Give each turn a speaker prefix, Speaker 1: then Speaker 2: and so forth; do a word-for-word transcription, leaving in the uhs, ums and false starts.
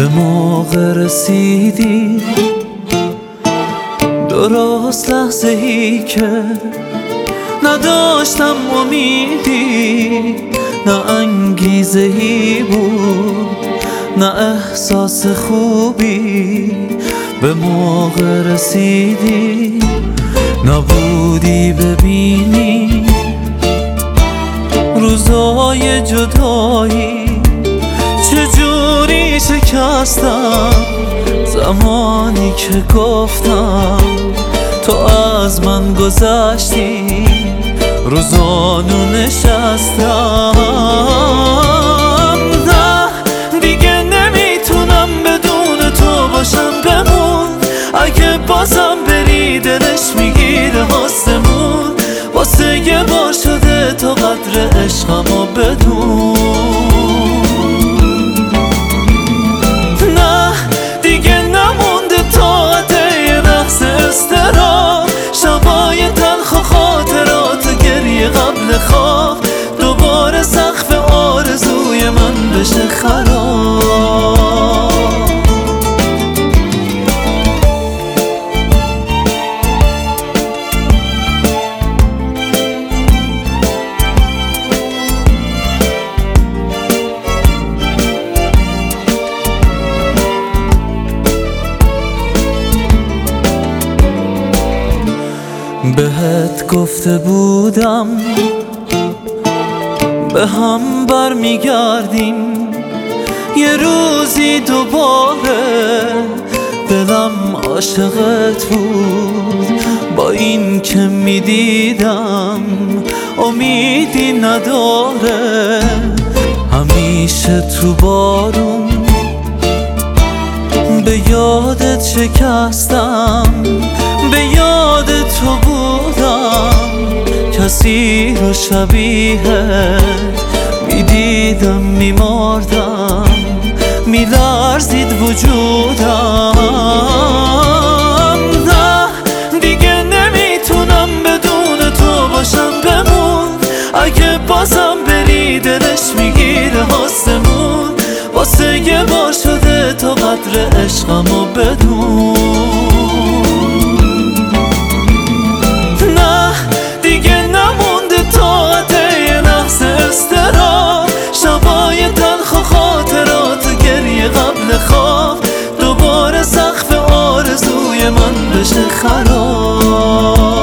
Speaker 1: به موقع رسیدی، درست لحظه ای که نداشتم امیدی، نه انگیزه ای بود نه احساس خوبی. به موقع رسیدی، نبودی ببینی روزای جدایی چجوری شکستم. زمانی که گفتم تو از من گذشتی، روزانو نشستم. نه دیگه نمیتونم بدون تو باشم، بمون. اگه بازم بری دلش میگیره آسمون. واسه یه بار شده تا قدر عشقمو بدون. نه دیگه نمونده طاقت یه لحظه اضطراب، شبای تلخ و خاطرات و گریه قبل خواب، دوباره سقف آرزوی من بشه خراب. بهت گفته بودم به هم برمیگردیم یه روزی دوباره. دلم عاشقت بود با این که میدیدم امیدی نداره. همیشه تو بارون به یادت شکستم، به یاد تو بودم. کسی رو شبیهت میدیدم میمردم، میلرزید وجودم. نه دیگه نمیتونم بدون تو باشم، بمون. اگه بازم بری دلش میگیره آسمون. واسه یه بار شده تا قدر عشقمو بدون. نه دیگه نمونده طاقت یه لحظه اضطراب، شبای تلخ و خاطرات و گریه قبل خواب، دوباره سقف آرزوی من بشه خراب.